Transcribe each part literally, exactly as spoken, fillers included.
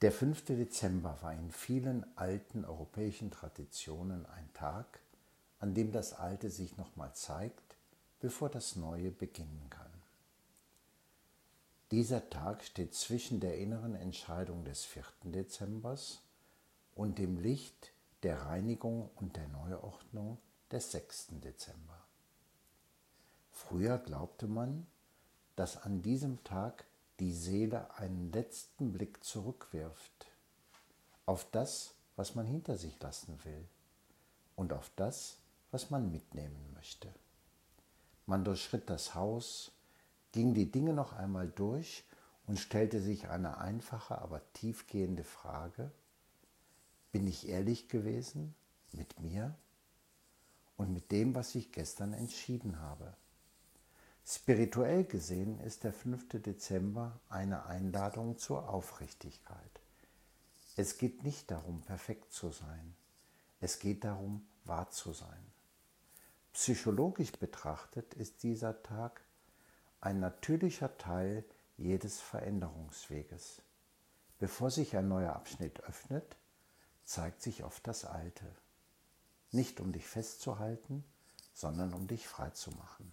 Der fünfte Dezember war in vielen alten europäischen Traditionen ein Tag, an dem das Alte sich nochmal zeigt, bevor das Neue beginnen kann. Dieser Tag steht zwischen der inneren Entscheidung des vierten Dezembers und dem Licht der Reinigung und der Neuordnung des sechsten Dezember. Früher glaubte man, dass an diesem Tag die Seele einen letzten Blick zurückwirft auf das, was man hinter sich lassen will und auf das, was man mitnehmen möchte. Man durchschritt das Haus, ging die Dinge noch einmal durch und stellte sich eine einfache, aber tiefgehende Frage: Bin ich ehrlich gewesen mit mir und mit dem, was ich gestern entschieden habe? Spirituell gesehen ist der fünfte Dezember eine Einladung zur Aufrichtigkeit. Es geht nicht darum, perfekt zu sein. Es geht darum, wahr zu sein. Psychologisch betrachtet ist dieser Tag ein natürlicher Teil jedes Veränderungsweges. Bevor sich ein neuer Abschnitt öffnet, zeigt sich oft das Alte. Nicht um dich festzuhalten, sondern um dich frei zu machen.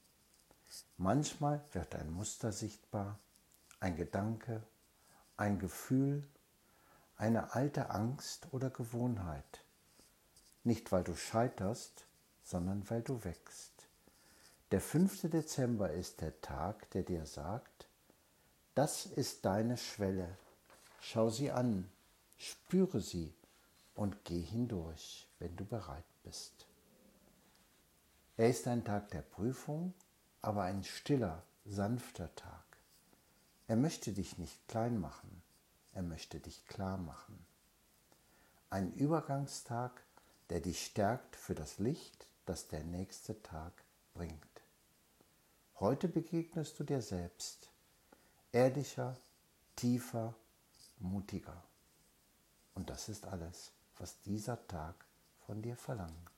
Manchmal wird ein Muster sichtbar, ein Gedanke, ein Gefühl, eine alte Angst oder Gewohnheit. Nicht weil du scheiterst, sondern weil du wächst. Der fünfte Dezember ist der Tag, der dir sagt: Das ist deine Schwelle. Schau sie an, spüre sie und geh hindurch, wenn du bereit bist. Er ist ein Tag der Prüfung, aber ein stiller, sanfter Tag. Er möchte dich nicht klein machen, er möchte dich klar machen. Ein Übergangstag, der dich stärkt für das Licht, das der nächste Tag bringt. Heute begegnest du dir selbst, ehrlicher, tiefer, mutiger. Und das ist alles, was dieser Tag von dir verlangt.